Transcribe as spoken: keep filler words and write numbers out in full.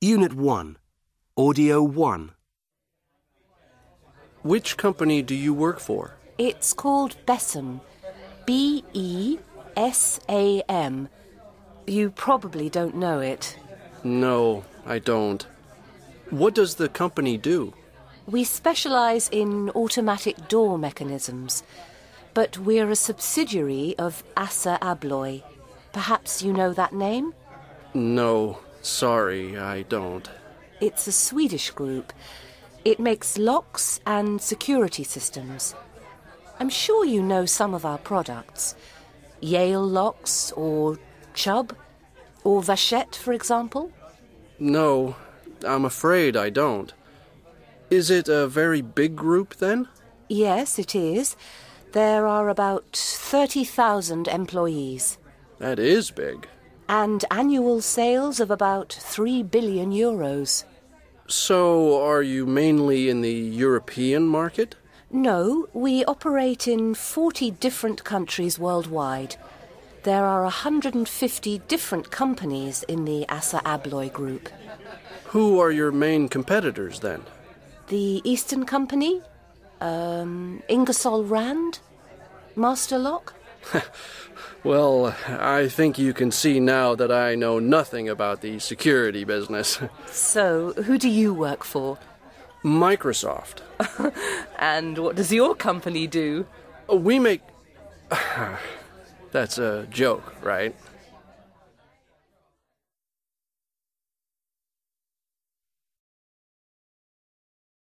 Unit one, Audio one. Which company do you work for? It's called Bessam. B E S A M. You probably don't know it. No, I don't. What does the company do? We specialise in automatic door mechanisms, but we're a subsidiary of Assa Abloy. Perhaps you know that name? No, sorry, I don't. It's a Swedish group. It makes locks and security systems. I'm sure you know some of our products. Yale locks or Chubb or Vachette, for example. No, I'm afraid I don't. Is it a very big group, then? Yes, it is. There are about thirty thousand employees. That is big. And annual sales of about three billion euros. So, are you mainly in the European market? No, we operate in forty different countries worldwide. There are one hundred fifty different companies in the Assa Abloy group. Who are your main competitors, then? The Eastern Company, um, Ingersoll Rand, Master Lock. Well, I think you can see now that I know nothing about the security business. So, who do you work for? Microsoft. And what does your company do? We make... That's a joke, right?